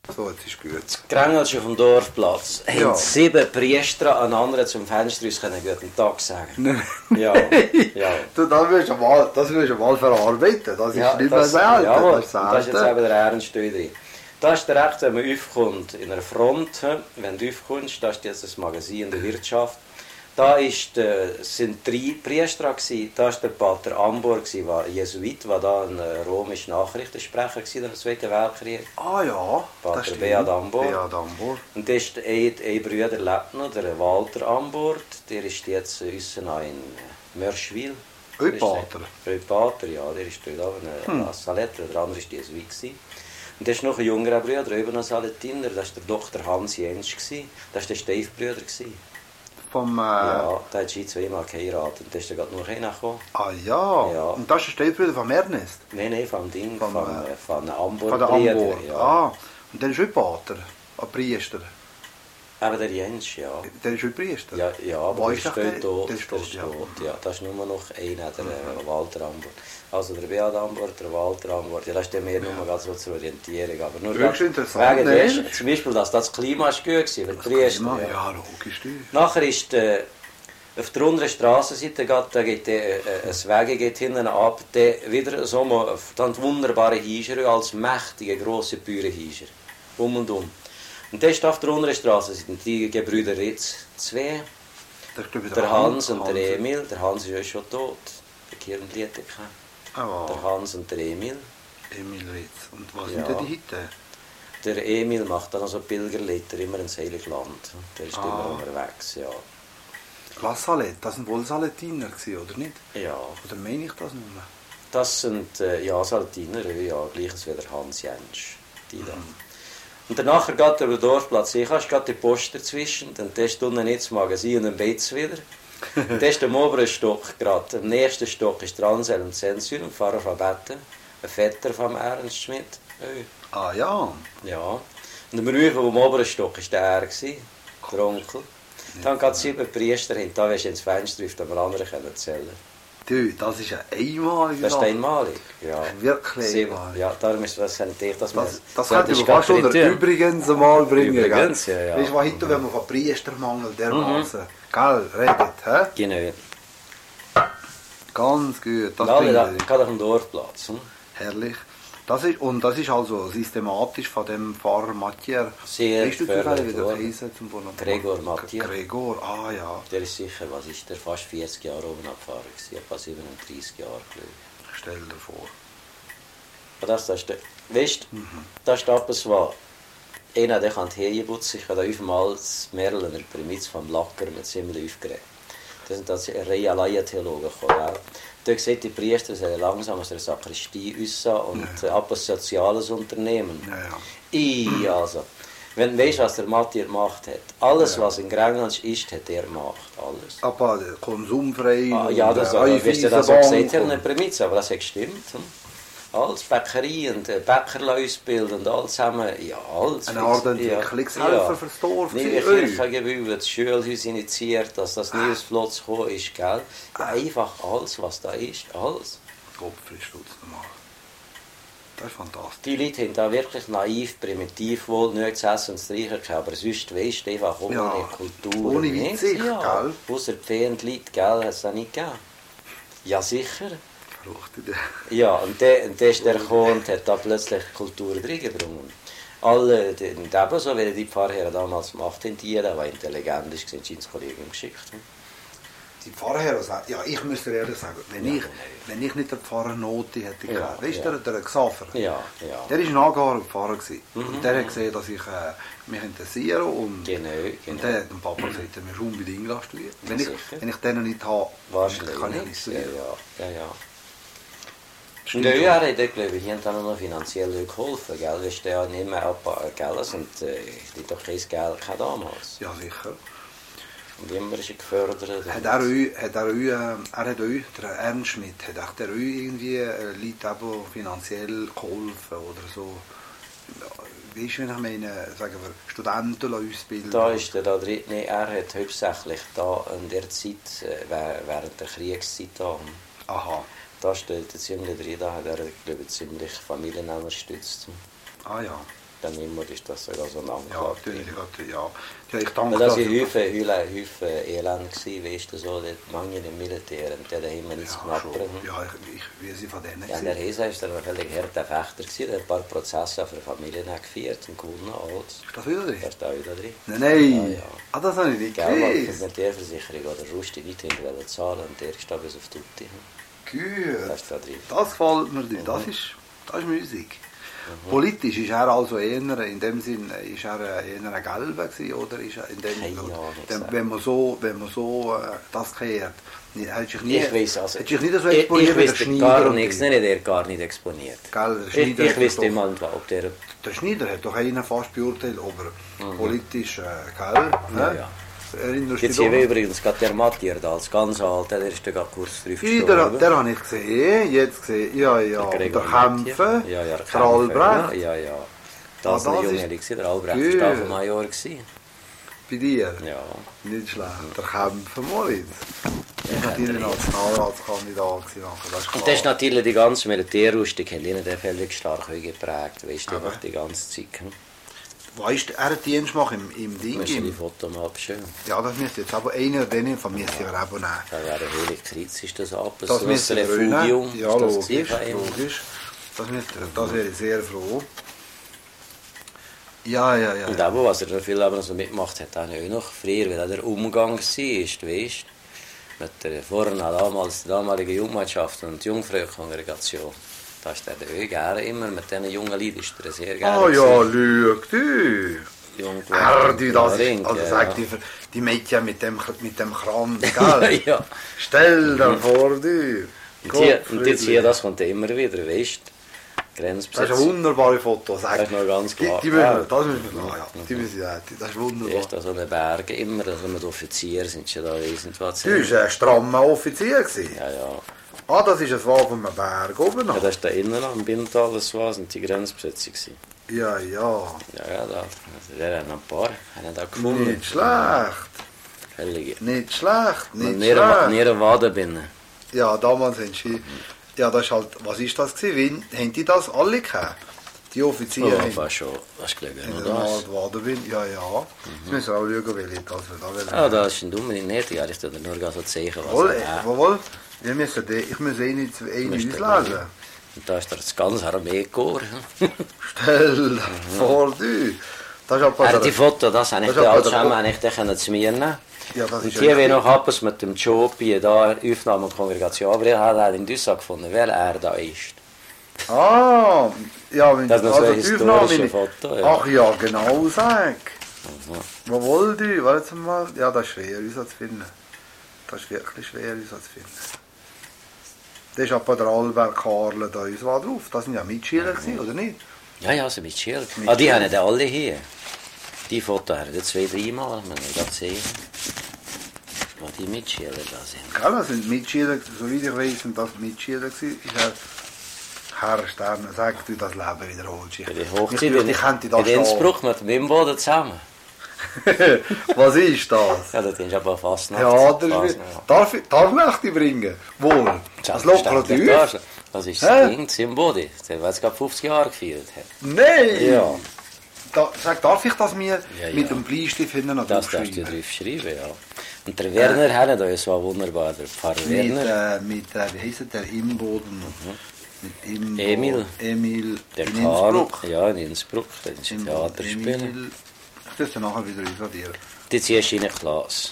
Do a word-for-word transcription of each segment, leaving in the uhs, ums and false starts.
So, jetzt ist gut. Das Grengelsch auf dem Dorfplatz. Ja. Haben sieben Priester an anderen zum Fenster uns können guten Tag sagen. Ja, ja. Du, das willst du mal, das willst du mal verarbeiten. Das ist Ja, nicht das, mehr selten. jawohl, Das ist und das ist jetzt selten. eben der Ernst drin. Da ist direkt, wenn man aufkommt, in einer Front, wenn du aufkommst, da ist jetzt das Magazin der Wirtschaft. Da ist, äh, sind drei Priester, gewesen. Da war der Pater Ambor, gewesen, war Jesuit, war da ein äh, römischer Nachrichtensprecher gewesen, im Zweiten Weltkrieg. Ah ja, Pater das stimmt. Beat Ambor. Beat Ambor. Und da ist ein, ein Bruder lebt noch, der Walter Ambor, der ist jetzt äh, uns noch in Mörschwil. Ein Pater? Ein Pater, ja, der ist dort oben, Hm. ein Saletter, der andere war Jesuit. gewesen. Und da ist noch ein jüngerer Bruder, eben noch Saletiner, das war der Doktor Hans Jentsch, gewesen. Das war der Steifbrüder. gewesen. Vom, äh, Ja, der hat sie zweimal geheiratet und da ist dann gerade noch einer gekommen. Ah ja. Ja. Und das ist der Stellbrüder von Ernest? Nein, nein, vom Ding, Vom, von, äh, äh, von Ambor. Von der Brüder, Ambor. Ja. Ah, und der ist ein Pater, ein Priester. Eben der Jentsch, ja. Der ist ein Priester? Ja, ja, aber Wo der ist ist der? dort tot. Der ist Der tot, ist ja. tot, ja. Da ist nur noch einer, der äh, Walter Ambor. Also der Beat Ambor, der Walter Ambor. Ja, das ist dann mehr nur ganz so zur Orientierung. Aber nur Höchst grad interessant, wegen ne? des- Zum Beispiel, dass das Klima ist gut war, weil die Priester, Ja, ja. ja, logisch. du. Nachher ist äh, auf der unteren Strassenseite geht, da geht äh, äh, ein Weg geht hinten ab, der wieder so mal, dann wunderbare Hiescher als mächtige grosse Bäuerhiescher. Um und um. Und der ist auf der unteren Straßenseite, die Gebrüder Ritz, zwei. Das ist, glaub ich, Der Hans und der Hans. Emil, der Hans ist ja schon tot, der Kirchenliedeke. Ah, Der Hans und der Emil. Emil Ritz. Und was Ja. sind denn die heute? Der Emil macht dann also Pilgerlieder, immer ins Heilige Land. Der ist Ah. immer unterwegs, ja. La Salette, das sind wohl Saletiner gewesen, oder nicht? Ja, Oder meine ich das nicht mehr? das sind äh, ja, Saltiner, ja, gleiches wie der Hans Jentsch, die da. Und danach geht er über den Dorfplatz, ich hast gerade die Post dazwischen, dann ist unten nicht das Magazin und dann Beiz wieder. Und das ist am oberen Stock gerade. Am nächsten Stock ist der Anselm Zensür, ein Pfarrer von Betten, ein Vetter von Ernst Schmidt. Hey. Ah ja. Ja. Und der Beruf am oberen Stock war der er, gewesen, der Onkel. Dann gab es sieben Priester hin, da wirst du ins Fenster auf dem anderen erzählen. Du, das ist eine einmalige Das ist Sache. einmalig. Ja. Wirklich Sieben. einmalig. Ja, darum ist das ich, dass man Das, das so, könnte ist ich fast gerade unter drin. übrigens mal bringen. Übrigens, gell? ja, ja. Weißt du, was heute, wenn man von Priestermangel dermaßen, gell, redet, hä? Genau. Ganz gut. Das Ja, bringt da er. geht auf dem Dorfplatz. Hm? Herrlich. Das ist, und das ist also systematisch von dem Pfarrer Mathieu. Sehr Weißt du zufällig, wie gefördert der worden. heisst zum Vornamen? Gregor Mathieu. Gregor, ah ja. Der ist sicher, was ist der, fast vierzig Jahre oben abgefahren gewesen, etwa siebenunddreißig Jahre, glaube ich. Stell dir vor. Aber das, das ist der, weißt du, das ist etwas, was einer, der kann die Heie putzen, ich habe da fünfmal das Merl in der Prämisse vom Lacker mit ziemlich aufgeregt. Das sind das Reihe Laientheologen gekommen, gell? Da sieht die Priester sollen langsam aus der Sakristie raus und ja. ab ein soziales Unternehmen. Ja, ja. Ich, also, wenn du weißt, was der Mathieu gemacht hat, alles, Ja. was in Grenland ist, hat er gemacht, alles. Aber der konsumfrei. Ah, ja, das, und, äh, das wirst du das so Eiweißbank gesagt haben, und- in der Prämisse, aber das hat gestimmt. Hm? Alles, Bäckerei und äh, Bäckerleusbild und alles zusammen, ja, alles. Eine Art Entwicklungshelfer fürs Dorf Neue gewesen, ui. Kirchengebäude, das Schulhaus initiiert, dass das nie aus Flotz gekommen ist, gell? Ja, einfach alles, was da ist, alles. Kopfverstutz normal. Das ist fantastisch. Die Leute haben da wirklich naiv, primitiv wohl nichts zu essen und zu trinken gehabt, aber sonst weisst du einfach ohne Ja, Kultur. ohne nichts, Weitsicht, ja. gell? Ausser die Feenleute, gell, hat es da nicht gegeben. Ja, sicher. Verrückt. Ja, und der, und der ist der gekommen und hat da plötzlich Kultur reingebracht. Alle, die, und ebenso, wie die Pfarrherren damals gemacht haben, die, der eine Legende ist, sind ins Kollegium geschickt. Die Pfarrherr sagt, ja, ich muss dir ehrlich sagen, wenn, Ja, ich, nein. wenn ich nicht den Pfarrer Noti hätte Ja, gehabt, weißt du, ja. der, der Xaver, Ja, ja. der war ein angehöriger Pfarrer. gewesen. Mhm. Und der hat gesehen, dass ich äh, mich interessiere und, Genau, und genau. der hat dem Papa gesagt, er muss unbedingt studieren. Wenn ich, Sicher. wenn ich den nicht habe, Wahrscheinlich kann ich nicht nicht. Ja, studieren. ja, ja, ja. Stimmt Und ja, schon. er hat, glaube ich, hier dann noch finanziell geholfen, gell? Weißt du, ja nicht mehr ab, gell? Und äh, die hat doch kein Geld gehabt damals. Ja, sicher. Und immer ist er gefördert. Hat er euch, hat er euch, äh, er hat euch, der Ernst Schmidt, hat auch der euch irgendwie äh, Leute eben finanziell geholfen oder so? Weißt du, wenn ich meine, sagen wir, Studenten ausbilden? Da ist er da drin. Nee, er hat hauptsächlich da in der Zeit, äh, während der Kriegszeit da. Aha. Da steht er ziemlich drin, da hat er, glaube ich, ziemlich Familien unterstützt. Ah ja. dann immer ist das sogar so ein Ja, Anklage. natürlich, ja. Ja, ich danke Weil das dass- war häufig, häufig Elend, gewesen, weißt du, so, dort manche im Militär, und der hat immer nichts Ja, knappern. schon. Ja, ich, ich, wie sie von denen Ja, der Hesa war ein völlig harter Fechter, gewesen, der hat ein paar Prozesse für Familien geführt und gewonnen. Alles. Ist das wieder drin? Der ist da wieder drin. Nein, nein. Ja, ja. Ah, das habe ich nicht Gell, weil die gewusst. Militärversicherung oder Rusti nicht wollen zahlen und der ist da bis auf Tutti. Gut. Das ist da drin. Das gefällt mir nicht. Das ist, das ist Musik. Politisch ist er also eher, in dem Sinn, ist er eher ein Gelber gewesen, oder ist er in dem, Keine Ahnung, dem sagen. wenn man so, wenn man so äh, das kehrt, hat sich nie, Ich weiß also, hat sich nicht so ich, exponiert ich wie der wüsste Schneider. gar und nichts, die- nicht, der gar nicht exponiert. Gell, der Ich, Schneider ich hat wüsste doch- immer, ob der... Der Schneider hat doch einen fast beurteilt, ob er politisch, äh, gell? Ja, ne? ja. Erinnerst Jetzt du hier dich noch? übrigens gerade der Mattier da, als ganz alter, der ist da gerade kurz drauf Ja, der, der habe ich gesehen, jetzt gesehen, ja, ja. Der Und der Gregor Kämpfe, Mattier. Ja, ja, der der Kämpfe, Albrecht, Ja, ja, ja. Das Ah, war das ein ist- Junge, gewesen, der Albrecht Gut. war Staffelmajor. gewesen. bei dir. Ja. Nicht schlecht. Der Kämpfe Moritz. Ich war natürlich Nationalratskandidat gewesen nachher, das ist klar. Und das ist natürlich die ganze Militärrüstung, hat ihn der völlig stark geprägt, weißt du, Aber- einfach die ganze Zeit. Hm? Weißt du, er hat Dienst gemacht im, im Ding. Müssen die Im, Fotos mal abschön. ja, das müsste jetzt aber einer denen von mir sich abonnieren. Da wäre Heilig Kritz, ist das ab. Das müsste ein Refugium. Refugium. Ja, ist das logisch, gewesen von ihm? logisch. Das, müsste, das wäre ich sehr froh. Ja, ja, ja. Und aber, was er da viel aber noch so mitgemacht hat, auch noch früher, weil auch der Umgang war, weißt du, mit der vorhin damals, der damaligen Jungmannschaft und Jungfrauenkongregation. Da ist er auch gerne immer, mit diesen jungen Leuten ist er sehr gerne. Ah ja, gewesen. schau du. Jung, Ah, du, das ist, Ring, also ja, sag die, die Mädchen mit dem, mit dem Kranz, gell? ja. Stell dir vor, du. Und, hier, und Gottfriedli. jetzt hier, das kommt ja immer wieder, weißt du? Das ist ein Grenzbesetzung. wunderbare Foto, sag. Das ist noch ganz Die, klar. die müssen wir, Ja. das müssen wir, ah, ja, die müssen wir, das ist wunderbar. Erst an so einen Bergen, immer, also mit Offizieren sind schon da riesend was. Du warst ein strammer Offizier. Gewesen. Ja, ja. Ah, das ist ein Wahl von einem Berg oben Ja, noch. das ist da innen am Bindental, das war, sind die Grenzbesetzung gewesen. Ja, ja. Ja, ja, da. Also, der hat noch ein paar, haben da gefunden. Nicht schlecht. Völlig. Nicht schlecht, nicht Nicht schlecht. eine Wadenbinde. Ja, damals haben sie... Ja, das ist halt... Was ist das gewesen? Wie, haben die das alle gehabt? Die Offiziere Ja, haben... fast schon. Was gelegen, in noch der das? Art Wadenwind. Ja, ja. Jetzt müssen wir auch schauen, welche das wir da wollen. Ah, das ist ein dummer nicht, ja, ich tue nur so zeigen, was Jawohl, er äh, hat. jawohl. Wir müssen die, ich muss eh nicht eh Müsst nicht ihr auslesen. Und da ist das ganze Armeekorps. Stell dir vor, du. Das ist aber Er hat die der, Fotos, das habe ich Das ist da aber alles der- zusammen eigentlich den können zu mir nehmen. ja, das Und ist hier ja will richtig. noch etwas mit dem Jobi, da Aufnahme und Kongregation, aber er hat auch in Düsseldorf gefunden, wer er da ist. Ah, ja, wenn Das ist noch so ein die historisches Aufnahme- Foto, ja. Ach ja, genau, sag. Mhm. Wo wollt ihr? Warte mal. Ja, das ist schwer, uns zu finden. Das ist wirklich schwer, uns zu finden. Das ist aber der Albert Karle da uns war drauf. Das sind ja Mitschüler gewesen, oder nicht? Ja, ja, so mit Schild. Mit Ah, die Schild. haben ja alle hier. Die Fotos haben wir zwei, dreimal, wenn wir das sehen. Wo die Mitschüler da sind. Gell, das sind Mitschüler, soweit ich weiß, sind das Mitschüler gewesen. Ist er, Herr Sterne, sag du, das Leben wiederholt sich. Bei der Ich Hochzeit fürchte, in, ich könnte in das stehen. Innsbruck mit dem Imboden zusammen. Was ist das? Ja, das ist aber fast noch. Ja, das ist, darf, ich, darf ich dich bringen? Wohl. Das Lokomotiv? Das Das ist Hä? das Ding, Zimbodi, der jetzt gerade fünfzig Jahre gefeiert hat. Nein! Ja. Da, sag, darf ich das mir Ja, ja. mit dem Bleistift hinten noch Das darfst du draufschreiben? drauf schreiben, ja. Und der Werner hat da so wunderbar, der Pfarrer Mit, Werner. äh, mit äh, wie heisst der, Imboden? Mit Imbo, Emil. Emil Der in Kahn, Innsbruck. ja, in Innsbruck, der ist ein Imbo- Theaterspieler. Emil. Ich muss dann nachher wieder einradieren. Die ziehst du in eine Klasse.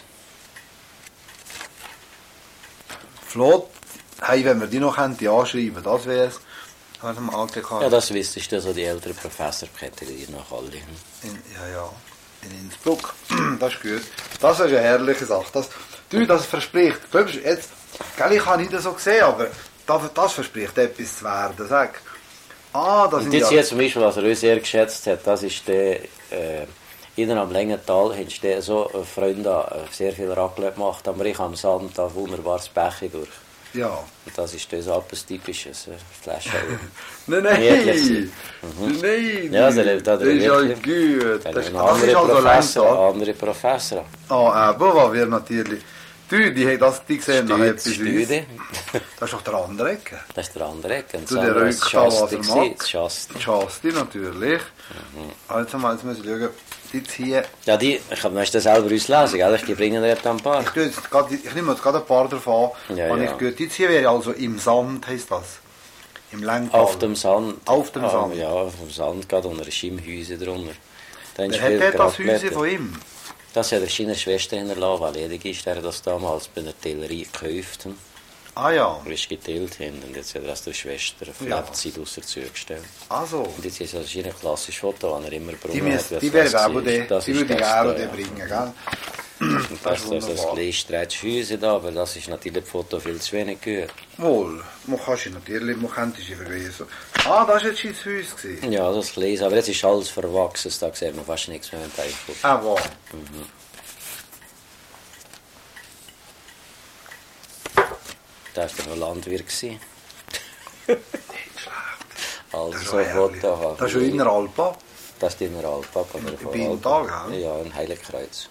Flott. Hey, wenn wir die noch könnten, anschreiben, das wär's. Warte mal, A T K. Ja, das wüsstest du, so die älteren Professor kennen die noch alle. In, ja, ja. In Innsbruck. Das ist gut. Das ist eine herrliche Sache. Das, du, das verspricht. Glaubst du, jetzt, gell, ich habe nicht so gesehen, aber das, das verspricht etwas zu werden. Sag. Ah, das Und sind jetzt ja... hier zum Beispiel, was er uns sehr geschätzt hat, das ist der, äh, innen am Längental, haben die so äh, Freunde äh, sehr viel Raclette gemacht, aber ich am Sand da wunderbares Bäche durch. Ja. Und das ist das so etwas Typisches, äh, Flasche. Nein, nein. Wirklich. Nein. Ja, der lebt da das ist ja wirklich. gut. Das Das, ist ein das ist anderer also Professor, Längental. andere Professor. Ah, eben, weil wir natürlich Du, die, das, die sehen noch etwas aus. Stüde. Das ist doch der andere Ecke. Das ist der andere Ecke. Und Du, das der andere Rück ist da, was Schasti er gewesen, mag. das Schasti. Schasti natürlich. Mhm. Also mal, jetzt müssen wir schauen. Jetzt hier, Ja, die, ich hab, musst du selber auslesen, gell? Die bringen dir ein paar. ich, tue jetzt grad, ich nehme jetzt gerade ein paar davon an. Ja, Habe ja. ich gehört. Jetzt hier wäre also im Sand, heisst das. Im Lengtal. Auf dem Sand. Auf dem Ah, Sand. Ja, auf dem Sand, gerade unter einem Schimmhäuschen drunter. Dann Wer hat spielt der das Grabletter. Häuschen von ihm? Das hat er seiner Schwester hinterlassen, weil ledig ist. Er hat das damals bei der Tellerie gekauft. Ah ja. Er ist geteilt hin und jetzt hat er das der Schwester auf Ja. Lebzeit außer zugestellt. Also. Und jetzt ist das ein klassisches Foto, das er immer Die, gebrungen hat. müssen, wie die es wäre das auch war. die, Das die ist würde ich das auch da, die ja. bringen, gell? Und Das das ist ist das wunderbar. kleine Stretchhäuschen da, aber das ist natürlich das Foto viel zu wenig gehört. Wohl, man kann sie natürlich, man könnte sie verweisen. Ah, das war jetzt sein Haus gewesen. Ja, das kleines, aber jetzt ist alles verwachsen, da sieht man fast nichts mehr mit dem Eichel. Ah, wow. Da war noch Landwirt. gewesen. Nicht schlecht. Also Das ist so schon ein herrlich. Foto. Das ist schon in der Alpa. Das ist in der Alpa. Oder Im von Bienental, Alpa. gell? Ja, in Heiligkreuz.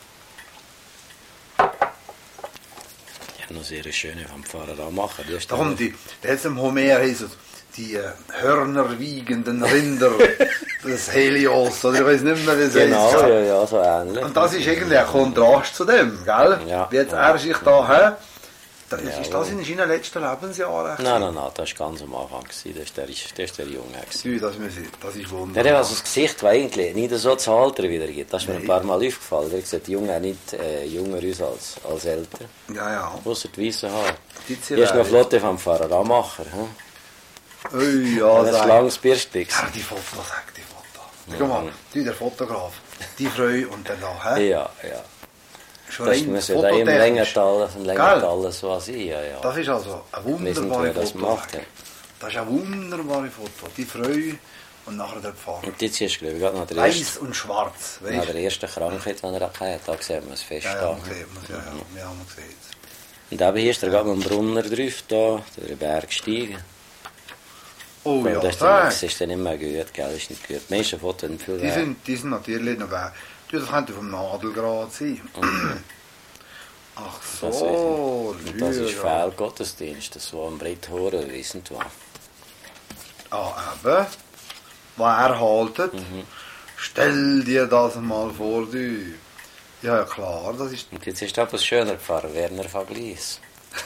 Ja, noch sehr schöne vom Pfarrer Amacher. Die ist Da kommt die, jetzt im Homer heisst es, die äh, hörnerwiegenden Rinder des Helios, oder ich weiß nicht mehr, wie es Genau, heisst. ja, gell? ja, so ähnlich. Und das ist irgendwie ein Kontrast zu dem, gell? Ja. Wie jetzt er sich da, hä? Das, Ja, ist das in seinen letzten Lebensjahren? Nein, nein, nein, das war ganz am Anfang. gewesen. Das war der, das ist der Junge. gewesen. Du, das, muss ich, das ist Der wunderbar. hat also das Gesicht, das eigentlich nicht so zu Alter wieder gibt. Das ist mir Nein. ein paar Mal aufgefallen. Der sieht jünger nicht äh, jünger aus als, als älter. Ja, ja. Ausser die weißen Haare. Die Hier ist noch Flotte vom Pfarrer Amacher. Hm? Ui, ja, Das ist sag. langes Bürstchen. Ja, die Fotos, sag die Fotos. Schau mal, du, der Fotograf, die Frau und der da, hä? Ja, ja. Schon Das rein muss ja da im fototechnisch. Längental, im Längental so sein. Ja, ja. Das ist also ein Wissen, wunderbares wer das Foto. macht. Ja. Das ist ein wunderbares Foto. Die Frau und nachher der Pfarrer. Und jetzt ist, glaube ich, gerade nach der, Weiß ersten, und schwarz, nach weißt der du? ersten Krankheit, die er hatte, da sehen wir es fest. Ja, ja, da. man sieht man ja, ja, ja, man sieht es. Und eben hier ist er gerade am Brunner drauf, da, der Berg gestiegen. Oh Aber ja, das ist, dann, das hey. ist dann nicht mehr gut, gell? Das ist nicht gut. Die meisten Fotos sind viel die, wert. sind, die sind natürlich noch weg. Du, das könnte vom Nadelgrad sein. Ach Das so, ist, und das ist Lüge. Fehlgottesdienst, das war am Breithoren, wissen du was. Ah, eben. Was er haltet. Mhm. Stell dir das mal vor, du. Ja, ja, klar, das ist... Und jetzt ist aber das schöner Pfarrer, Werner von Gleis.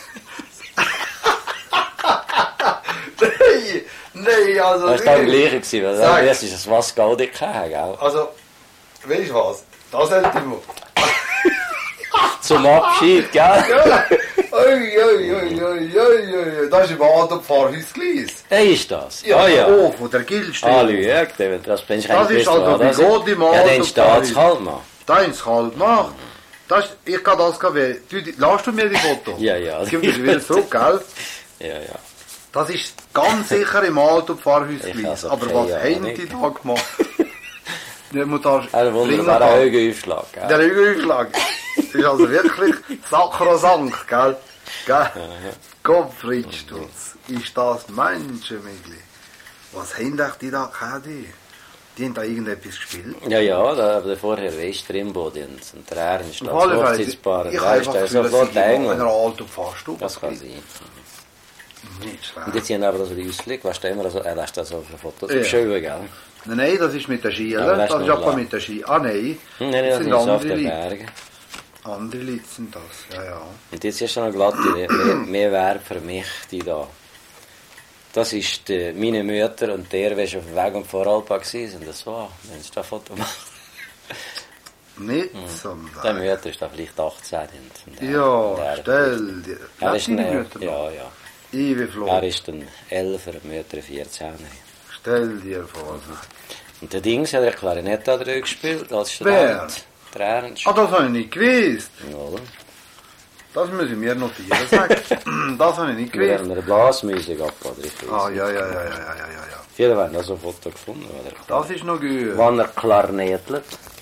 Nein, nein, also... Das war dann gleich, gewesen, weil Sag. das ist das was Gaudi gehabt, gell? Also, weißt du was? Das hätte ich mal. Zum Abschied, gell? Ja, ui, ui, ui, ui, ui, ui. Das ist im Adolf-Pfarrhaus Gleis. Wer ist das? Ja, Ah ja. oh, von der Gilstelle. Ah, Lüge, der das bin ich Das ist also bei Gott im Ja, den Adolf-Pfarrhaus. Staatskalmer. Da ins Kalt gemacht. Das ist, ich kann das gehen. Du, die- Lass du mir die Foto? Ja, ja. Gib mir wieder zurück, gell? Ja, ja. Das ist ganz sicher im Adolf-Pfarrhaus Ich Gleis. also Aber keine was haben Ahnung. die da gemacht? Der muss da Ein wunderbarer Augenaufschlag, gell? Der Hügelaufschlag. Das ist also wirklich sakrosankt, gell? Gell? Gottfried Sturz. Ist das Menschenmöglich? Was haben euch die da gehabt? Die Die haben da irgendetwas gespielt. Ja, ja, da, aber vorher weißt du, Rimbaud und, und der Ernst, das Auf alle Fälle, Hochzeitspaar, ich und habe weißt einfach du, das Gefühl, dass sofort sie in einer Engel. alten Pfarrstube Das kann gespielt. sein. Nicht schlecht. Und jetzt haben aber so die Ausblick, weißt du, immer so, äh, das ist das auf den Fotos Ja. schön, gell? Nein, nein, das ist mit der Ski, Ja, oder? aber das Das ist ist noch aber lang. mit der Ski. Ah nein, Hm, nein, das das sind sind so auf andere den Leute. Bergen. Andere Leute sind das, ja, ja. Und jetzt ist noch glatt, mehr, mehr Werb für mich, die da. Das ist die, meine Mutter und der, der schon auf dem Weg um Voralpa war, und das war, wenn sie da Foto macht. Nicht so Der weit. Mutter ist da vielleicht achtzehn. Und, und Ja, und er, stell dir. Er Lebt ist deine ein, Mutter noch? ja, ja. Ich wie Er Flo. ist ein elfer, die Mutter vierzehn. Stell dir vor. Und der Dings hat er Klarinette drin gespielt, als Wer? Student. Der Ernst. Ah, das habe ich nicht gewusst. Ja, Das muss ich mir notieren. Sagen. Das habe ich nicht wir haben gewusst. eine Blasmusik abgeladen. ich weiß Ah, nicht. ja, ja, ja, ja, ja, ja, ja. Viele haben noch so ein Foto gefunden. Oder? Das ist noch gut. Wann er Klarnettelt.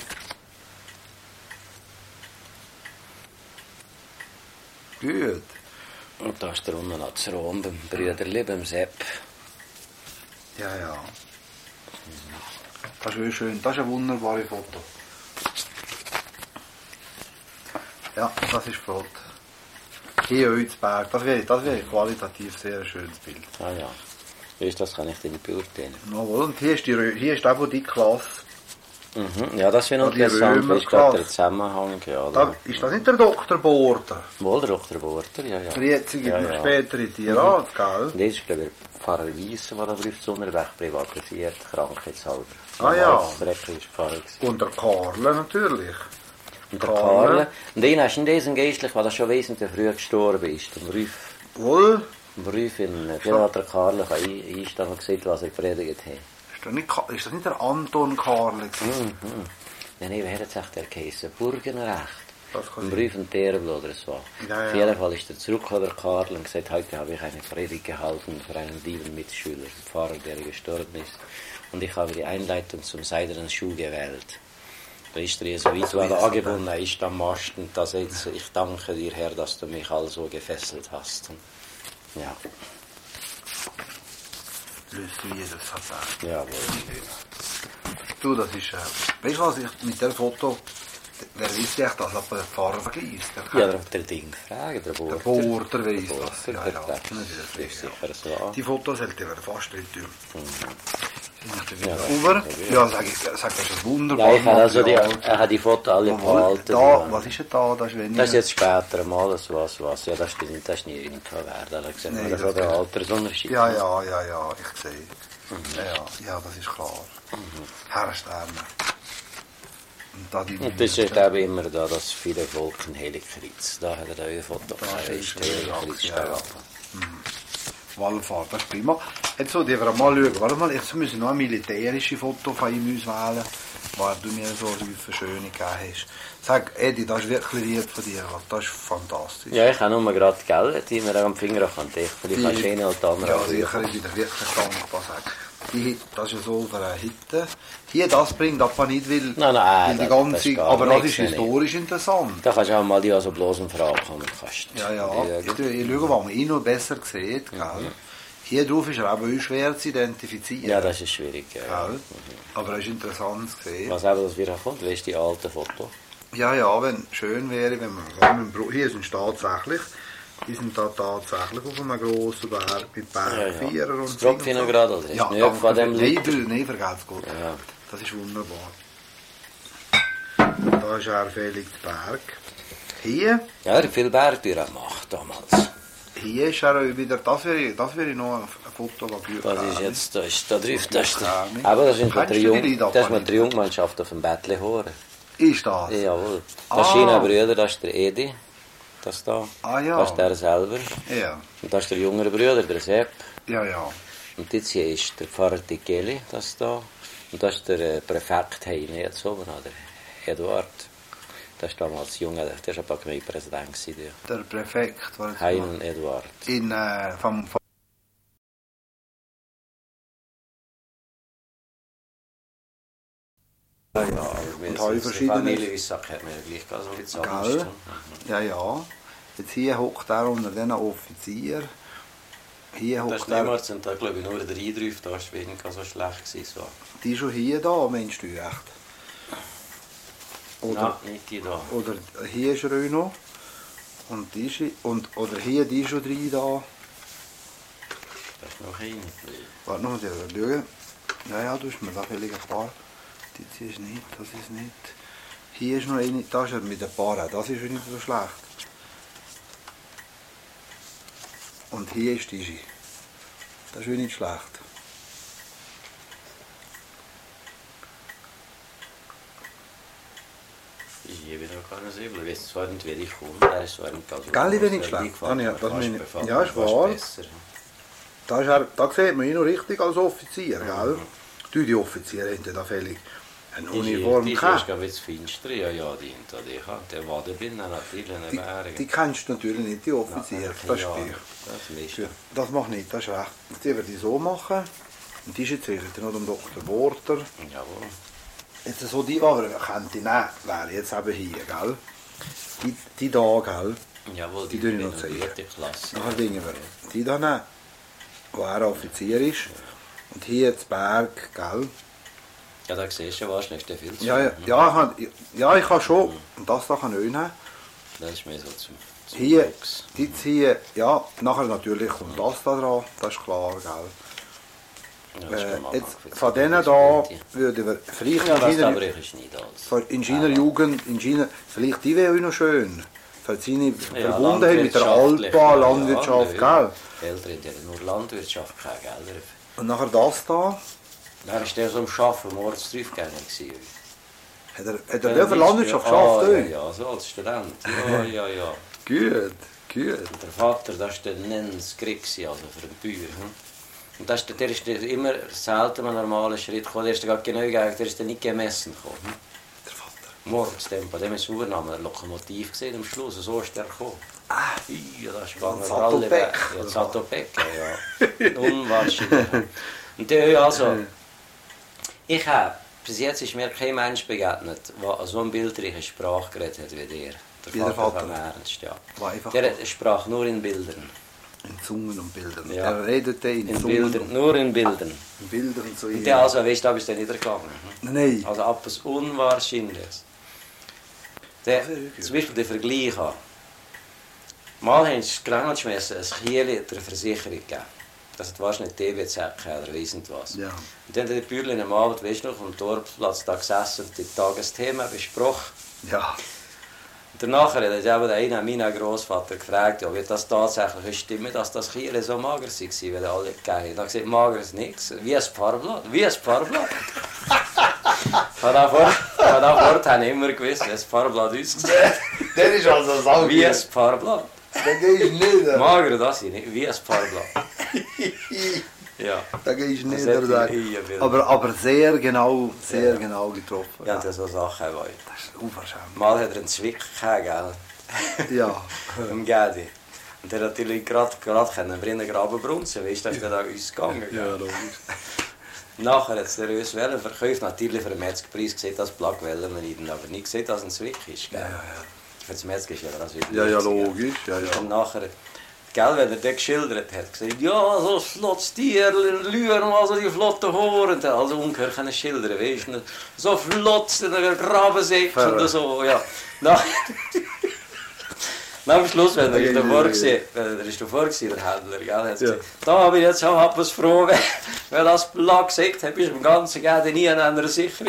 Gut. Und da ist der unten noch zu Rom beim Brüderli, beim Sepp. Ja, ja. Das ist wirklich schön. Das ist ein wunderbares Foto. Ja, das ist flott. Hier Ölzberg, das wäre das wäre qualitativ sehr ein schönes Bild. Ah ja. Wie ist das, kann ich dir nicht beurteilen. Jawohl, und hier ist, die, Rö- hier ist auch die Klasse. Mhm. Ja, das wäre noch Die interessant, wie ist gerade der Römerklasse. Zusammenhang. Ja, Da, ist das nicht der Doktor Border? Wohl der Doktor Borter, ja, ja. Der jetzige, Ja, der ja. spätere Tierat, gell? Und jetzt ist, glaube ich, der Pfarrer Wiesen, der da drauf zu Unterweg privatisiert, krankheitshalber. Ah, ja. Dreckig ist Pfarrer gewesen. Und der Karle natürlich. Und der Karle. Karle. Und den hast du in diesem Geistlich, weil er schon wesentlich früh gestorben ist. Im Ruf, Wohl, im Ruf in der hat der Karle ein- einstehen und gesehen, was er gepredigt hat. ist das nicht, Ka- ist das nicht der Anton Karle gewesen? Mhm. Ja, nee, wie hat es echt der geheißen? Burgenrecht. Das kann Im sein. Brief in Terebel oder so. Ja, ja. Auf jeden Fall ist er zurückgekommen, der Karl, und gesagt, heute habe ich eine Predigt gehalten für einen lieben Mitschüler, einen Pfarrer, der gestorben ist. Und ich habe die Einleitung zum seidenen Schuh gewählt. Da ist er so weit, weil er angebunden ist am Masten, dass er jetzt, ich danke dir, Herr, dass du mich also gefesselt hast. Und, ja, Löst du Jesus hat gesagt. jawohl. Du, das ist, äh, weißt du was, ich mit dem Foto, wer weiß echt, dass aber der Pfarrer vergisst? Der, Ja, der, der Ding fragen, der der Borter. Border weiss Der das. Borter, Ja, der ja, Dreck. das ist Das ist sicher. sicher so. Die Fotos hält ihr fast nicht tun. Ja, Über? Ja, sag ich, sag, das ist ein wunderbar. Ja, ich habe also die, Material. er hat die Fotos alle Jawohl, behalten. da, ja. was ist denn da? Das ist weniger. Das ist jetzt später mal, das was, was. Ja, das stimmt, das ist nie irgendwann wert. Da sehen wir Nee, das das auch der kann- Altersunterschied. Ja, ja, ja, ja, ich sehe. Ja, ja, ja, das ist klar. Herrsterne. Und da die Und das ist eben immer da, das viele Volk in Helikritz. Da hat er da ein Foto. Da Da ist ist Helikritz ja, ja. stehen. Wallfahrt, das ist prima. Jetzt so, die wir mal schauen. Warte mal, jetzt müssen wir noch ein militärisches Foto von ihm auswählen, weil du mir so eine schöne gegeben hast. Sag, Edi, das ist wirklich lieb von dir, das ist fantastisch. Ja, ich habe nur gerade Geld, die mir am Finger kann dich. Vielleicht kannst du eine oder andere Ja, auch sicher, ich bin dir wirklich dankbar. Sag. Die, das ist ja so für eine Hitte. Hier, das bringt aber nicht, weil, Nein, nein, weil die das- ganze, das ist gar aber das nichts, ist nicht. historisch interessant. Da kannst du auch mal die also bloß eine Frage haben. Kannst. Ja, ja. Die, Ich, ich schaue, was man ihn noch besser sieht. Gell? Hier drauf ist er auch schwer zu identifizieren. ja, das ist schwierig. Ja. Gell? Aber es ist interessant zu sehen. Was eben das wieder kommt, weißt du, die alten Fotos? Ja, ja, wenn schön wäre, wenn man, wenn man Bro- hier sind tatsächlich, die sind da tatsächlich auf einem grossen Berg mit Bergvierer und Das Tropfen Ding und so. gerade, oder? Ist Ja, nicht danke, von dem nein, Lied? du, nein, vergelt's Gott. Ja. Das ist wunderbar. Da ist er Felix Berg. Hier, Ja, er hat viel Bergtüren gemacht damals. hier ist er auch wieder, das wäre, das wäre noch ein Foto, das gut Das ist käme. jetzt, da ist da drauf, das ist der, Keine. aber das ist Kennst der du die Jung, Lieder, das ist Fanny? mit der Jungmannschaft auf dem Bettlehore. Ist das? Jawohl. Ah. Das sind seine Brüder, das ist der Edi, das da. Ah, ja. Das ist der selber. Ja, Und das ist der jüngere Bruder, der Sepp. ja, ja. Und jetzt hier ist der Pfarrer Tichelli, das da. Und das ist der äh, Präfekt Heine jetzt oben, oder? Eduard. Das ist damals jung, der ist aber Gemeindepräsident gewesen. Der Präfekt war jetzt Heine Eduard. in, äh, vom, vom Ja, ja, aber Und habe verschiedene- Familie ist hat mir gleich ganz ein bisschen Gell? anders. Ja, ja. Jetzt hier hockt er unter diesen Offizier. Hier Das hockt ist er. niemals, und da glaube ich nur der Eindruck, da ist weniger so schlecht gewesen. So. Die schon hier da, meinst du echt? Oder, Nein, nicht die da. oder hier ist er auch noch. Und die ist, und, oder hier die schon drei da. Das ist noch eine. Warte noch, die schauen. Ja, ja, du hast mir da vielleicht ein paar. Die hier ist nicht, das ist nicht. Hier ist noch eine, da ist er mit ein paar, das ist nicht so schlecht. Und hier ist die. Das ist nicht schlecht. Ich habe noch keine Säbel. Ich weiß zwar nicht, wie ich komme. Der ist zwar nicht ganz Gell, ich bin nicht der schlecht. gefällt Ah, ja, mir das fast meine ich. befallen Ja, mir ist fast wahr. besser. Da, ist er, da sieht man ihn noch richtig als Offizier, gell? Du, die Offiziere haben da völlig eine Uniform Die ist gehabt. ein bisschen finster. Ja, ja, die hinter dir. Der Wadenbild natürlich eine Die, Berge. die kennst du natürlich nicht, die Offiziere. Das ja, spielt. das ist Ja, das macht nicht, das ist recht. Jetzt werden die so machen. Und die ist jetzt sicher noch dem Doktor Borter. Jawohl. Jetzt so die, die wir könnte nehmen, wäre jetzt eben hier, gell? Die, die da, gell? Jawohl, Die die, tue ich die noch sehen. gute Klasse. Nachher dingen wir die da nehmen, wo er Offizier ist. Und hier das Berg, gell? Ja, da siehst du wahrscheinlich der viel zu. Ja, ja, ja, ich, han- ja, ich kann schon. Und das da kann ich auch nehmen. Das ist mehr so zum, zum Hier, Lux. die ziehen, ja, nachher natürlich kommt das da dran, das ist klar, gell. Ja, das ist Äh, Mama jetzt, für von die denen da Sprinti. würden wir vielleicht Ja, in das China, aber ist nicht alles. von- in China Jugend, in China, vielleicht die wäre auch noch schön. Weil sie nicht Ja, verbunden haben mit der landwirtschaftlich, Alpa, ja, Landwirtschaft, ja, gell. Die Eltern haben ja nur Landwirtschaft, keine Gelder. Und nachher das da, Dann war der so am Arbeiten, morgens draufgegangen. hat er, hat er ja für Landwirtschaft geschafft, ja, ey. ja, so als Student. Ja, ja, ja. Gut, gut. Und der Vater, das war der Nens Krieg, also für den Bauer. Hm? Und das, der ist immer selten ein normaler Schritt gekommen. Der ist gerade genau gegangen, der ist dann nicht gemessen gekommen. Hm? Der Vater. Morgens, dem, bei dem ist ein Uhrname, ein Lokomotiv gesehen am Schluss, so ist der gekommen. Ah, Ja, das ist gegangen. Sattelbeck. Ja, Sattelbeck, ja. Unwahrscheinlich. Und der, also, ich habe, bis jetzt ist mir kein Mensch begegnet, der so eine bildreiche Sprache geredet hat wie der. Der Wie der Vater Vater. von Ernst, ja. war einfach Der sprach nur in Bildern. in Zungen und Bildern. Ja. Er redete in, In Zungen Bildern, nur in Bildern. und Bildern so. Und der, also, weißt du, da bist du niedergegangen. Nein. Also etwas Unwahrscheinliches. Der, zum Beispiel den Vergleich an. Mal haben sie Granat geschmissen, ein Kiel der Versicherung gegeben. Das hat wahrscheinlich T V Z oder weiss nicht was. Ja. Und dann hat der Bürgerling am Abend, weißt du noch, am Dorfplatz da gesessen und die Tagesthemen besprochen. Ja. Und danach hat er der eine meiner Großvater gefragt, ob das tatsächlich stimmt, dass das Kiel so mager war, weil alle gegeben haben. Er hat gesagt, mager ist nichts, wie ein Farblatt, wie ein Farblatt. Von da fort, von da fort habe ich immer gewusst, wie ein Farblatt aussieht. Der ist also sauber. Wie ein Farblatt. Der gehst nicht. Mager, das ist nicht, wie ein Farblatt. Ja. Da gehst du nicht. Das hätte Der ich hier will. aber, aber sehr genau, sehr Ja. genau getroffen. Ja, das so Sachen wollen. Das ist unverschämt. Mal hat er einen Zwick gehabt, gell? Ja. Am Gedi. Und der hat natürlich gerade einen Brinnengraben brunzen, weißt du, das ist dann an uns gegangen. Gell? logisch. Nachher hat es der uns Wellen verkauft, natürlich für den Metzgerpreis gesehen, dass Plug Wellen wir nicht, aber nicht gesehen, dass es ein Zwick ist. Gell? Ja, ja, Für das Metzger ist ja das wieder ja. Ja, lustig, gell? logisch. Ja, ja. Und nachher, gell, wenn er das geschildert hat, gesagt, ja, so ein flottes Tier, Lüren, also die flotten Horen, also ungehört können schildern, weißt du, so flott, in der Grabensäcke und so, ja. Nach, nach dem Schluss, wenn er ist davor gewesen, wenn er ist davor gewesen, der Händler, gell, hat Ja. gesagt, da habe ich jetzt auch etwas froh, weil das Plug gesagt hat, ist im Ganzen Geld nie an einer Sicherung.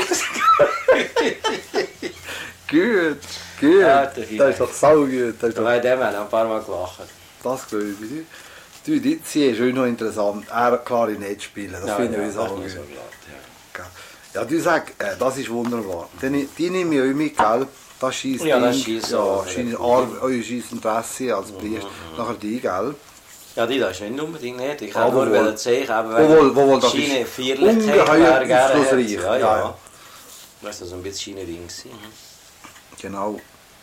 Gut, gut. Ja, der das ist doch saugut. Das ist Da doch, haben wir ein paar Mal gelacht. das glaube ich. Du, die Zie ist auch noch interessant. Er kann Klarinett spielen. Das Ja, finde ja, ich das auch muss gut. so gelacht, ja. Ja, du sagst, äh, das ist wunderbar. Die, die nehme ich auch mit, gell? Das schießt Ja, das Ding, schiesst ja, auch. scheint Ar- euer schießt Interesse als Priester. Nachher die, gell? Ja, die das ist nicht unbedingt nicht. Ich Aber kann nur wohl- wollen zeigen, aber Wohl, wohl, das Schiene ist Vierlichkeit ungeheuer wäre gerne einflussreich. hat. Ja, Ja, ja. ja. Das war so ein bisschen Schiene-Ding. gewesen. Genau.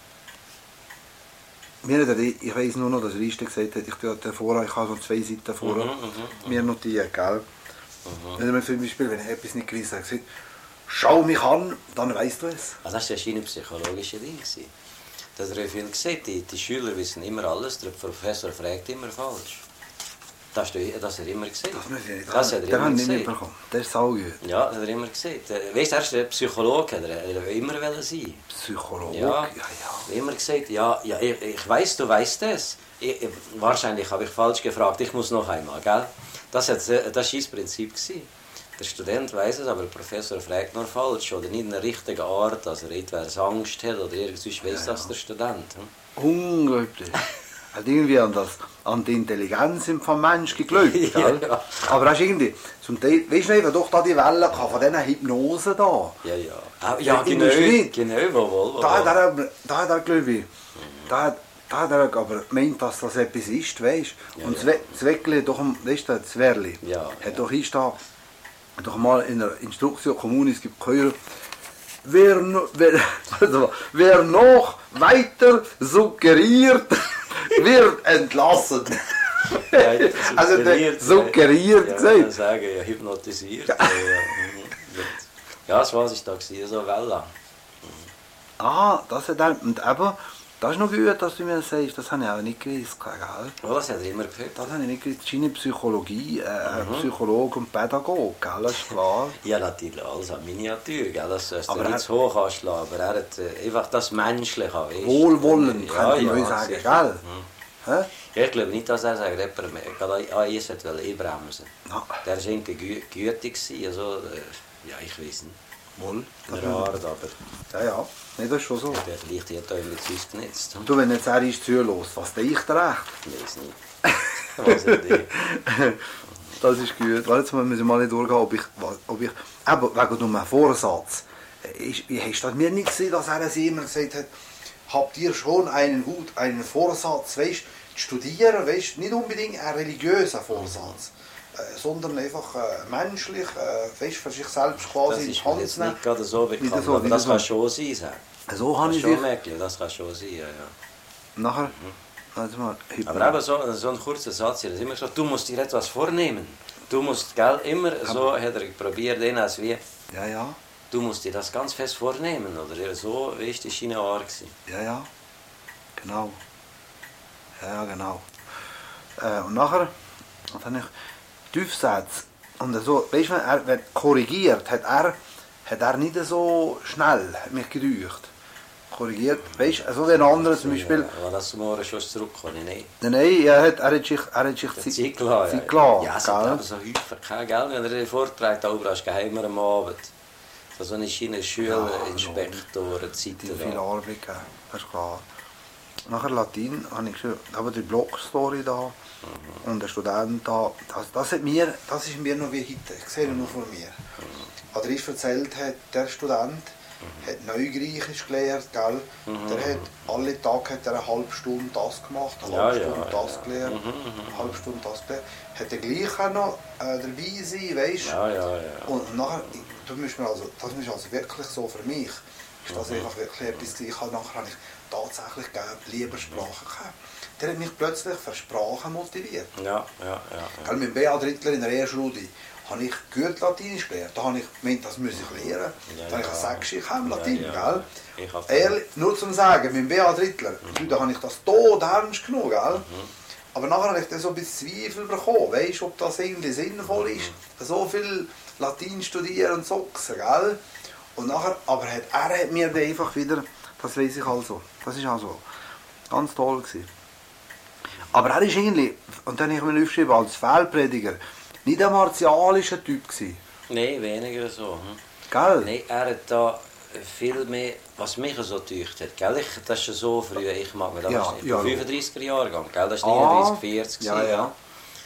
Mir hat, ich ich weiss nur noch, dass Riester gesagt hat, ich tue den vorher, ich habe so zwei Seiten vorher mir notiert, gell? Wenn er mir zum Beispiel, wenn ich etwas nicht gewusst habe, gesagt, schau mich an, dann weißt du es. Also das war ja Schiene-psychologische Ding. gewesen. Das hat er ja viel gesagt, die, die Schüler wissen immer alles, der Professor fragt immer falsch. Das, hast du- das hat er immer gesagt. Das muss ich nicht. Das hat er Den habe immer ich nicht gesagt. mitbekommen. Der ist saugut. Ja, das hat er immer gesagt. Äh, Weißt du, er ist ein Psychologe, hat er er will immer wollen sein. Psychologe, Ja, ja, ja. Ich habe immer gesagt, ja, ja ich, ich weiß, du weißt es. Ich, ich, wahrscheinlich habe ich falsch gefragt, ich muss noch einmal, gell? Das war das Prinzip. Der Student weiß es, aber der Professor fragt nur falsch oder nicht in der richtigen Art, dass er etwas Angst hat oder irgendwas weiß das der Student. Hm? Unglaublich. Er hat irgendwie an, das, an die Intelligenz vom Menschen geglaubt, gell? Ja. Aber hast irgendwie, zum Teil, weißt du nicht, doch da die Welle kann, von diesen Hypnosen da. Ja, ja. Ah, ja, In genau, der Industrie. genau, wo, wo, wo. Da hat er, da hat er glaube ich, da hat, da hat er aber gemeint, dass das etwas ist, weißt du? Ja, Und ja. das We- das Weckli, doch, am- weißt du, das Werli, Ja, hat ja. doch ist da, hat doch mal in der Instruktion Kommunis gibt gehört, wer, no- wer, also, wer noch weiter suggeriert, wird entlassen. Ja, Also der suggeriert ja, gesagt. Ich kann sagen, ja, hypnotisiert. ja, ja. Mhm. Ja, das war ich da gewesen, so Welle. Ah, das hat er, und eben, Das ist noch gut, dass du mir das sagst. Das habe ich auch nicht gewusst, gell? Oh, das hat er immer gehört. Das habe ich nicht gewusst. Das ist eine Psychologie, äh, mhm. Psychologe und Pädagoge, gell? Das ist klar. Ja, natürlich, alles an Miniatur, gell? Das sollst du Aber nicht er- zu hoch anschlagen, aber er hat äh, einfach das Menschliche, weißt du? Wohlwollend, Ja, könnte man ja, sagen, sicher. gell? Hä? Ja, ich glaube nicht, dass er sagt, jemand gerade an ihr sollte einbremsen. Ja. Der war irgendwie gü gütig, gewesen, also, äh, ja, ich weiß nicht. Wohl. In der Art, aber Ja, ja. Nee, das ist schon so. der vielleicht hat auch immer zu uns genetzt. Und du, wenn jetzt er ist zuhörst, was denke ich dir recht? Ich weiß nicht. Was nicht ich. Das ist gut. Warte, jetzt müssen wir mal nicht durchgehen, ob ich... Ob ich aber wegen einem Vorsatz. Ist, hast du das mir nicht gesehen, dass er es immer gesagt hat, habt ihr schon einen Wut, einen Vorsatz, weißt, zu studieren, weißt, nicht unbedingt einen religiösen Vorsatz, äh, sondern einfach äh, menschlich, äh, weißt, für sich selbst quasi Das in ist die mir Hand jetzt zu nehmen. nicht gerade so bekannt, Nicht so, aber nicht das so. kann schon sein. Sagen. So Das habe ist ich schon dich... merklich, das kann schon sein, ja, ja. Nachher... Warte mal. Aber eben so, so ein kurzer Satz hier, das ist immer so, du musst dir etwas vornehmen. Du musst, gell, immer so, hat er probiert, den als wie, Ja, ja. du musst dir das ganz fest vornehmen, oder? So, weißt du, das war seine Art. Ja, ja. Genau. Ja, ja, genau. Äh, und nachher, und dann ich Tiefsätze. Und so, weißt du, wenn er wenn korrigiert, hat er, hat er nicht so schnell, hat mich gedeucht. Korrigiert, weißt du, so wie ein anderer zum Beispiel. Ja, war das zum Morgen schon zurückgekommen? Nein. Nein, nein, er hat, er hat sich, er hat sich Der Zeit, Zeit gelassen. Zeit gelassen, Ja, es gell? hat aber so häufig kein Geld, wenn er den Vortrag da oben hast, geheimer am Abend. So so eine Schiene Schulinspektor, eine Zeit Die viel da. Arbeit gegeben, das ist klar. Nachher Latein habe ich geschrieben, aber die Blogstory da Mhm. und der Student da, das, das, hat mir, das ist mir noch wie heute, ich sehe nur von mir. Mhm. Als er erzählt hat, der Student hat Neugriechisch gelernt, gell? Mhm. Der hat alle Tage hat er eine halbe Stunde das gemacht, eine Ja, halbe ja, Stunde das ja. gelernt, Mhm, mhm, eine halbe Stunde das gelernt. Hat er gleich auch noch äh, dabei sein, weißt du? Ja, ja, ja. Und nachher, du musst mir also, das ist also wirklich so für mich, ist das Mhm. einfach wirklich etwas gewesen. Ich habe nachher habe ich tatsächlich gerne lieber Sprachen gehabt. Der hat mich plötzlich für Sprachen motiviert. Ja, ja, ja. ja. Gell, mit Beat Rittler in der Ehrschule habe ich gut Latinisch gelernt. Da habe ich gemeint, das muss ich lernen. Ja, Da habe ich ja. gesagt, ich kann Latein, Ja, ja. gell? Ich habe Ehrlich, nur zum Sagen, mit Beat Rittler, Mhm. da habe ich das tot ernst genommen, gell? Aber nachher habe ich dann so ein bisschen Zweifel bekommen, weißt du, ob das irgendwie sinnvoll ist, Mhm. so viel Latein studieren und zocken, gell? Und nachher, aber hat, er hat mir dann einfach wieder, das weiß ich also, das ist also ganz toll gewesen. Aber er ist eigentlich, und dann habe ich mir aufgeschrieben, als Fehlprediger, nicht ein martialischer Typ gewesen, Nein, weniger so. Hm. gell? Nein, er hat da viel mehr, was mich so getäuscht hat. Gell? Ich, das ist ja so früher, ich mag mich da Ja, nicht. ja. fünfunddreißiger Jahre gegangen, gell? Das war Ah, neununddreißig, vierzig. ja, gewesen, ja.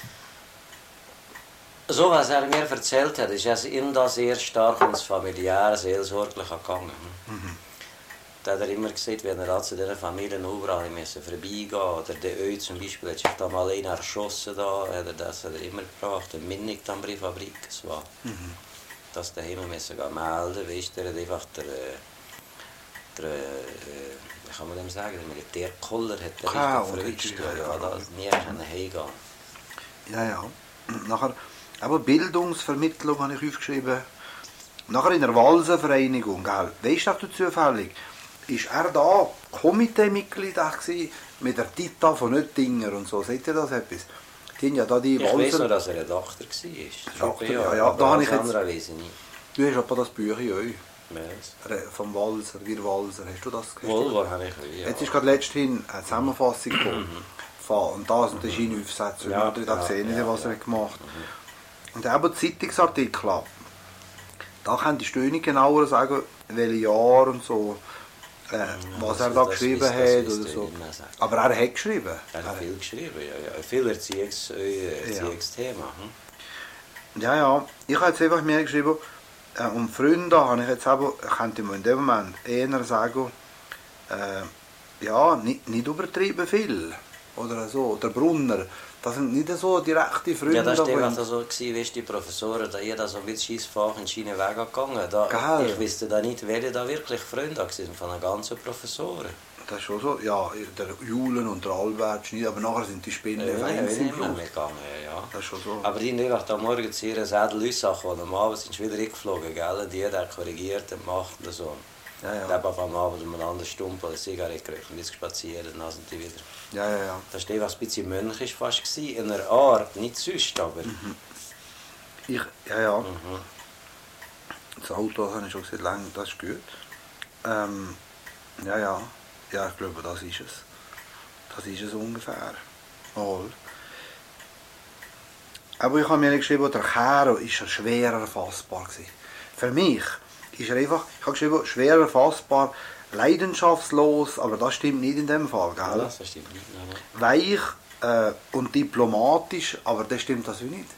So, was er mir erzählt hat, ist also ihm das sehr stark ins familiäre, seelsorgliche gegangen. Mhm. Da hat er immer gesagt, wenn er zu diesen Familien überall müssen vorbeigehen oder der Öl zum Beispiel, hat sich da mal einer erschossen, da, hat er das hat er immer gebracht, eine Minnig-Tambri-Fabrik, es war. Mhm. Dass daheim müssen gehen melden, weißt du, der hat einfach der, der, äh, wie kann man dem sagen, der Militärkoller hat er Ah, richtig okay, verwischt, ja, ja, ja. da nie können heimgehen. Ja, ja. Nachher, aber Bildungsvermittlung habe ich aufgeschrieben. Nachher in der Walsenvereinigung, gell? Weißt du zufällig, ist er da Komiteemitglied gewesen mit der Tita von Oettinger und so? Seht ihr das etwas? Die haben ja da die Ich weiß Walser... nur, dass er Redakteur war. Redakteur, ja, ja, da habe ich jetzt- andere weiss ich nicht. Du hast aber das Büchlein auch. Weiss. Vom Walser, wir Walser. Hast du das gehört? Wohl, wo habe ich auch, ja. Jetzt ist gerade letzthin eine Zusammenfassung gekommen. Von- Und das und das ist in Aufsätzen. Ja, Ja, da ja, sehe ich, ja, was ja. er gemacht hat. Und eben Zeitungsartikel. Da könntest du nicht genauer sagen, welche Jahre und so, äh, was er das- da das geschrieben weiss- das hat weiss oder ich so. nicht mehr sagen. Aber er hat geschrieben. Er hat viel geschrieben, ja, ja. Viel Erziehungs, äh, Erziehungsthema. Hm? Ja, ja. Ich habe jetzt einfach mehr geschrieben, äh, um Freunde habe ich jetzt aber, könnte man in dem Moment eher sagen, äh, ja, nicht, nicht übertrieben viel. Oder so. Der Brunner, das sind nicht so direkte Freunde. Ja, das war davon. einfach so, gewesen, weißt, die Professoren, da jeder so ein Scheissfach in seine Wege gegangen. Da, Geil. ich wusste da nicht, wer da wirklich Freunde waren von den ganzen Professoren. Das ist schon so. Ja, der Julen und der Albert Schneider, aber nachher sind die Spinnen Ja, fein ich bin im immer Fluss. mitgegangen, ja. Das ist schon so. Aber die haben einfach da morgen zu ihren Sädel und am Abend sind sie wieder eingeflogen, gell? Die hat er korrigiert und gemacht und so. Ja, ja. Die haben am Abend um eine andere Stunde eine Zigarette geraucht und jetzt spazieren, dann sind die wieder. Ja, ja, ja. Das war was ein bisschen mönchisch fast gewesen, in einer Art, nicht sonst, aber... Mhm. Ich, ja, ja. Mhm. Das Auto habe ich schon gesagt, lang, das ist gut. Ähm, ja, ja. Ja, ich glaube, das ist es. Das ist es ungefähr. Mal. Aber ich habe mir geschrieben, der Kero ist schwer erfassbar gewesen. Für mich ist er einfach, ich habe geschrieben, schwer erfassbar, leidenschaftslos, aber das stimmt nicht in dem Fall, gell? Ja, das stimmt nicht. Nein. Weich äh, und diplomatisch, aber das stimmt das nicht.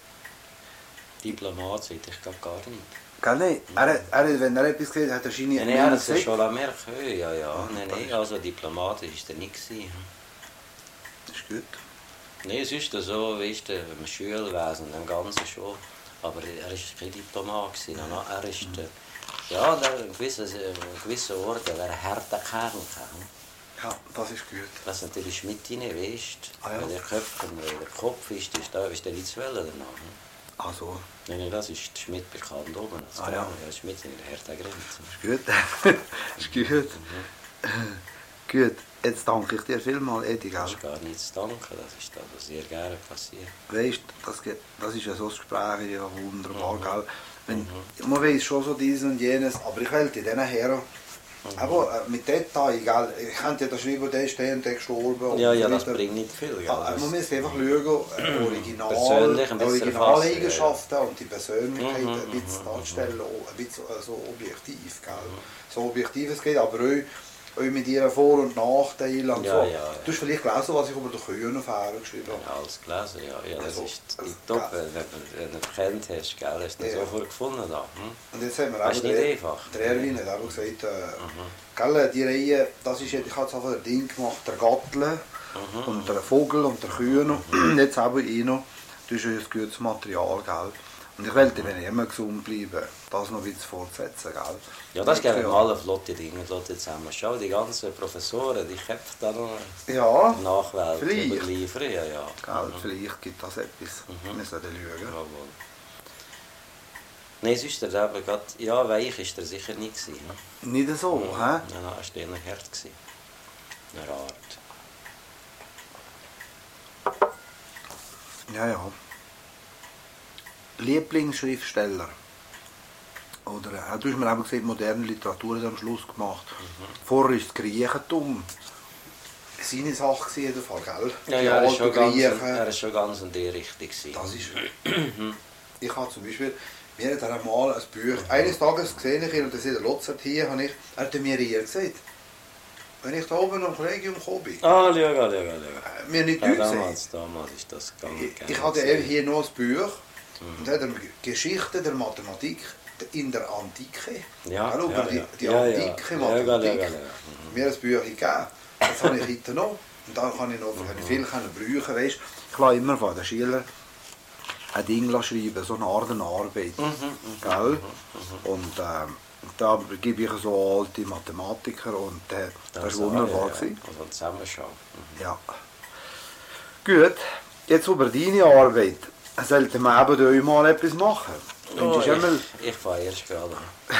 Diplomat sehe ich glaube gar nicht. Gell, nein. Er, er, wenn er etwas gesagt hat, hat er wahrscheinlich Nein, nein, er hat es schon merken. Ja, ja. Nein, nein, also diplomatisch war er nicht gewesen. Das ist gut. Nein, es ist so, weißt du, im Schulwesen, im Ganzen schon. Aber er war kein Diplomat gewesen. Nein, nein, er ist, mhm. ja, der in gewissen, gewissen Orten, der ein harter Kern kann. Ja, das ist gut. Was natürlich mit rein, weißt du, Ah, ja. wenn der Kopf, wenn der Kopf ist, ist da ist der nicht zu wollen danach. Ach so. Nein, nein, das ist Schmidt bekannt oben. Das Ah, ja. Ja, Schmidt in der Hertha-Grenze. Ist gut. Ist gut. Mhm. Gut. Jetzt danke ich dir vielmals, Edi, gell? Das ist gar nichts zu danken, das ist aber sehr gerne passiert. Weißt du, das, geht- das ist ja so ein Gespräch, ja wunderbar, Mhm. gell? Wenn, Mhm. Man weiß schon so dieses und jenes, aber ich wollte diesen Herren, Mhm. aber äh, mit Detail, gell? Ich könnte ja da schreiben, der ist der und der gestorben. und Ja, so ja, das weiter. bringt nicht viel. Gell? Ah, Das- man muss einfach schauen, äh, Original, Persönlich ein bisschen Originaleigenschaften und die Persönlichkeit Mhm, ein bisschen mhm, darstellen, auch ein bisschen äh, so objektiv, gell? So objektiv es geht, aber auch, auch mit ihren Vor- und Nachteilen und Ja, so. ja, ja. Du hast vielleicht gelesen, was ich über den Kühnenaffäre geschrieben habe. Ja, alles gelesen, ja. ja das Also, ist also, top, gell. wenn du wenn du kennt hast, gell, hast du Ja. sofort gefunden da. Hm? Und jetzt haben wir Das ist eben nicht der, einfach. der Erwin hat eben gesagt, äh, Mhm. gell, die Reihe, das ist, ich habe jetzt einfach ein Ding gemacht, der Gattle Mhm. und der Vogel und der Kühne, jetzt eben ich noch, das ist ein gutes Material, gell. Und ich wollte, wenn ich immer gesund bleiben, das noch ein bisschen fortsetzen, gell. Ja, das Ja. geben wir alle flotte Dinge flotte zusammen. Schau, die ganzen Professoren, die Köpfe da noch Ja, Nachwelt vielleicht. überliefern. Ja, ja. gell, Mhm. vielleicht gibt das etwas. Mhm. Wir sollten schauen. Jawohl. Nein, sonst ist er eben gerade, ja, weich ist er sicher nicht gewesen. Ne? Nicht so, Mhm. hä? Ja, nein, er war eher hart gewesen. In einer Art. Ja, ja. Lieblingsschriftsteller. Oder, äh, du hast mir eben gesagt, moderne Literatur hat am Schluss gemacht. Mhm. Vorher ist das Griechentum seine Sache gewesen, in jedem Fall, gell? Ja, Die ja, er ist alten schon ganz, Griechen. er ist schon ganz in die Richtung gewesen. Das ist... Ich habe zum Beispiel, mir hat er einmal ein Buch, eines Tages gesehen, ich ihn, und das ist der Lotzert hier, habe ich, er hat mir ihr gesagt, wenn ich da oben am Kollegium gekommen bin, Ah, schau, schau, schau, schau. äh, mir nicht Ja, Deutsch gesagt. damals, damals ist das gegangen. Ich, ich hatte eben hier noch ein Buch, und da hat er Geschichte der Mathematik in der Antike. Ja, Gell, über ja, die, ja. die Ja, ja. antike Ja, ja, Mathematik. ja, ja, ja. Mhm. Mir ein Buch gegeben. Das habe ich heute noch. Und da kann ich noch kann ich viel brauchen. Weißt. Ich lasse immer von den Schülern ein Ding schreiben, so eine Art eine Arbeit. Mhm, Gell? Und ähm, da gebe ich so alte Mathematiker und äh, das war wunderbar. Ja, ja. Also zusammenschauen. Mhm. Ja. Gut, jetzt über deine Arbeit. Sollten wir eben euch mal etwas machen? Oh, Findest du immer- ich, ich fahre erst gerade.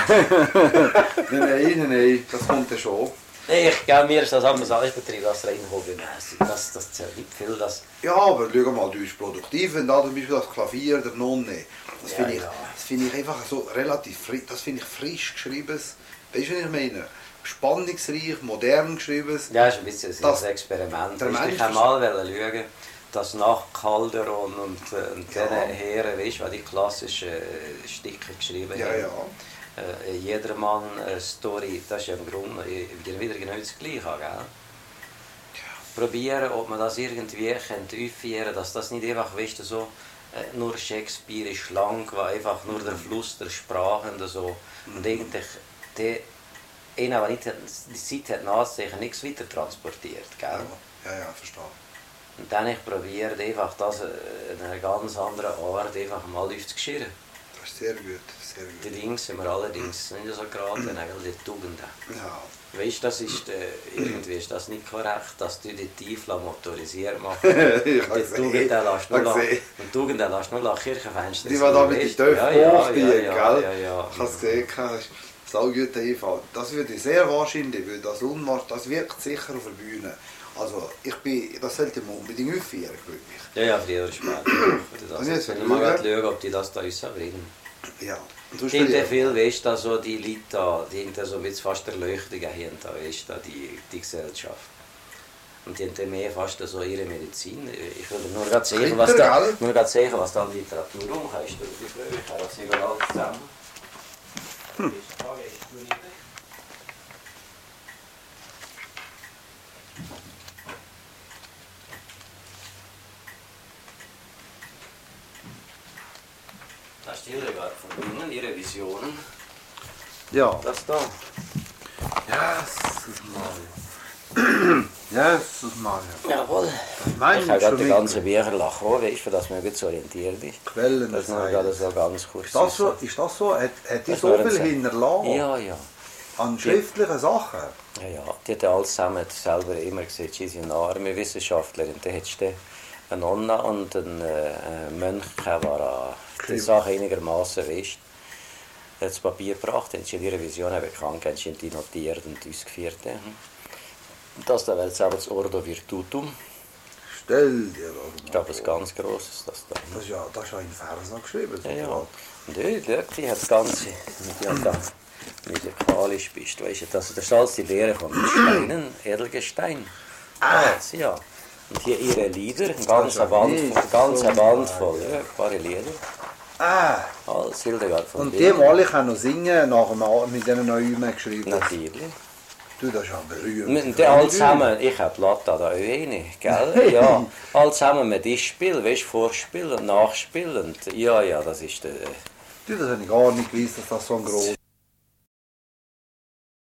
Nein, nein, nein, das kommt ja schon. Nee, ich glaube, mir ist das anders alles betrieben als rein hobbymäßig. Das, das zählt nicht viel. Das, Ja, aber schau mal, du bist produktiv, wenn da zum Beispiel das Klavier der Nonne, das Ja, finde ich, ja. das finde ich einfach so relativ frisch, das finde ich frisch geschriebenes, weißt du, was ich meine? Spannungsreich, modern geschriebenes. ja, ist ein bisschen ein Das- Experiment. der Weißt, Mensch ich habe mal schauen, dass nach Calderon und, äh, und Ja. diesen Herren, weißt du, die klassischen äh, Stücke geschrieben Ja, haben. ja. Äh, Jedermann äh, Story, das ist ja im Grunde wieder, wieder genau das Gleiche, gell? Probieren, ob man das irgendwie könnte aufführen, dass das nicht einfach, weißt du, so äh, nur Shakespeare ist lang, war einfach nur der Fluss der Sprachen und so. Und eigentlich, der, einer, der nicht die Zeit hat nachzusehen, nichts weiter transportiert, gell? Ja, ja, ja, verstehe. Und dann habe ich probiert, einfach das äh, in einer ganz anderen Art einfach mal aufzuschirren. Das ist sehr gut, sehr Die gut. Dinge sind wir allerdings nicht so geraten, eigentlich die Tugenden. Ja, Weißt du, das ist, äh, irgendwie ist das nicht korrekt, dass du die Tiefla motorisiert machst. ich Die habe gesehen. Tugenden lässt nur Ich nach, habe gesehen. die Tugenden lässt nur nach Kirchenfenster. Die war da mit den weißt? Töpfen ja, ja, hochziehen, ja, gell? ja, ja, ja. Ich habe es gesehen. hast- So gut, Eva. Das würde ich sehr wahrscheinlich, weil das unwahrscheinlich, das wirkt sicher auf der Bühne. Also, ich bin, das sollte man unbedingt aufführen, glaube ich. Ja, ja, früher oder später. Das Das ist ich mal gerade schauen, ob die das da uns bringen. Ja. Und sonst Irgendwie will ich- viel, weißt du, so die Leute da, die haben so ein bisschen fast Erleuchtung haben, da, weißt du, die, die Gesellschaft. Und die haben dann mehr fast so ihre Medizin. Ich würde nur gerade sehen, was da, gell? nur gerade sehen, was da an Literatur rumkommt. Ich freue mich, das sehen wir alles zusammen. Hm. Das ist die Hildegard von Ihnen, Ihre Visionen. Ja. Das da. Jesus Maria. Jesus Maria. Jawohl. Mein Ich habe gerade schon den mit- ganzen Bücher lachen, weißt du, für das man gut orientiert ist. Quellen Das des ist nur gerade Heils. so ganz kurz. Ist das so? Ist das so? Hat, hat die Das so wären viel sie. hinterlassen Ja, ja. an schriftlichen Sachen? Ja, ja. Die hat ja alles zusammen selber immer gesagt, sie ist eine arme Wissenschaftlerin. Da hättest du eine Nonna und einen äh, Mönch, der an die Sache einigermaßen weißt. Er hat das Papier gebracht, haben sie in ihrer Vision bekannt, haben sie die notiert und ausgeführt. Das da wäre jetzt aber das Ordo Virtutum. Stell dir das mal Ich glaube, ein vor. ganz grosses, das da. Das ist ja, das ist ja in Versen geschrieben. Ja, ja. sofort. Und die, schau, die hat das Ganze, die hat da musikalisch bist, weißt du, das, das ist alles die Lehre von Steinen, Edelgestein. Ah. Ja. Und hier ihre Lieder, eine ganze ja Wand, nicht eine ganze so Wand voll, ja, ein paar Lieder. Ah, Alles Hildegard von und die Bingen. mal ich auch noch singen, nach dem A- mit diesen neuen geschrieben. Natürlich. Du, das ist ja berühmt. Mit die alle zusammen, ich habe Platta da auch eine, gell? Ja, alle zusammen mit ich Spiel, weißt du, Vorspiel und Nachspiel. Und ja, ja, das ist der. Du, das habe ich gar nicht gewusst, dass das so ein grosses